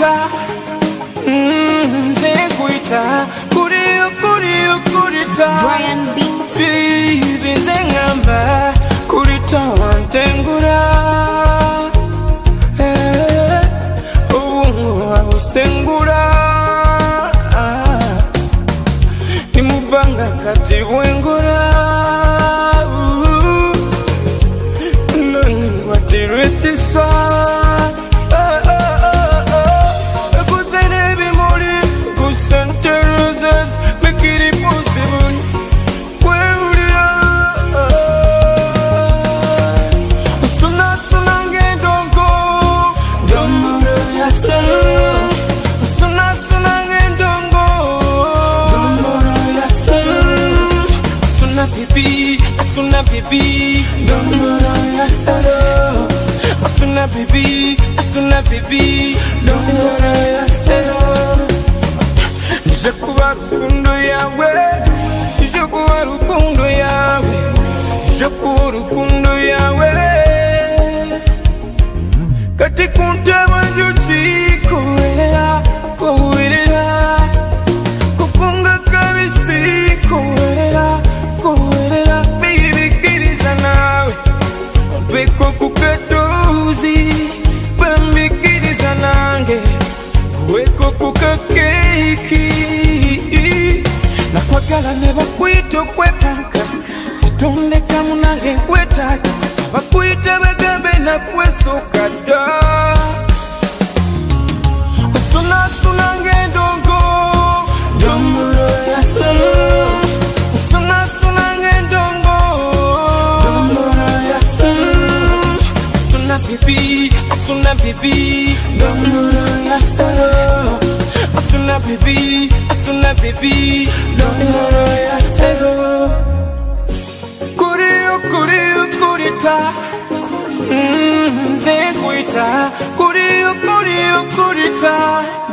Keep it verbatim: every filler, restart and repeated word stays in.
kurita mm, ze kurita kuriyo kuriyo kurita Brian Beats Bibi zengamba kurita wantengura eh, Ubungu wabusengura ah, Nimubanga kati wengura uh, Nani ngwatirwetisa Asuna baby, Domboro ya salo. Asuna baby, Asuna baby, Domboro ya salo. Nishakuwa rukundo yawe, nishakuwa rukundo yawe, nishakuwa rukundo yawe. Kati kuntaba njuchi kuwelea, kuwelea, kukunga kabisi kuwelea, kuwelea. Beko kukatozi bambikiriza nange weko kukakeki nakwagala ne bakwita okwetaka situndeka munange nkwetaka bakwita bagambe nakwesoka dda osunasuna ng'endongo Domboro ya salo osunasuna ng'endongo Domboro ya Asuna baby, Asuna baby, Domboro ya salo. Asuna baby, Asuna baby, Domboro ya salo. Kuriyo, kuriyo, kurita mm, ze kurita. Kuriyo, kuriyo, kurita.